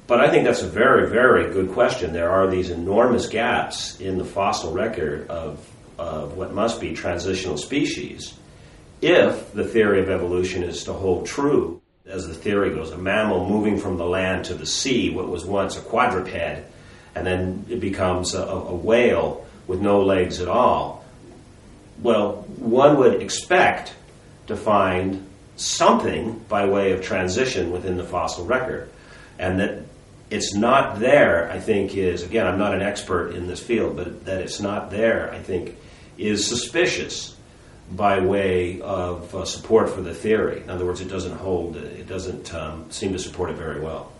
But I think that's a very, very good question. There are these enormous gaps in the fossil record of what must be transitional species. If the theory of evolution is to hold true, as the theory goes, a mammal moving from the land to the sea, what was once a quadruped, and then it becomes a whale with no legs at all, well, one would expect to find something by way of transition within the fossil record. And that it's not there, I think, is, again, I'm not an expert in this field, but that it's not there, I think, is suspicious by way of support for the theory. In other words, it doesn't seem to support it very well.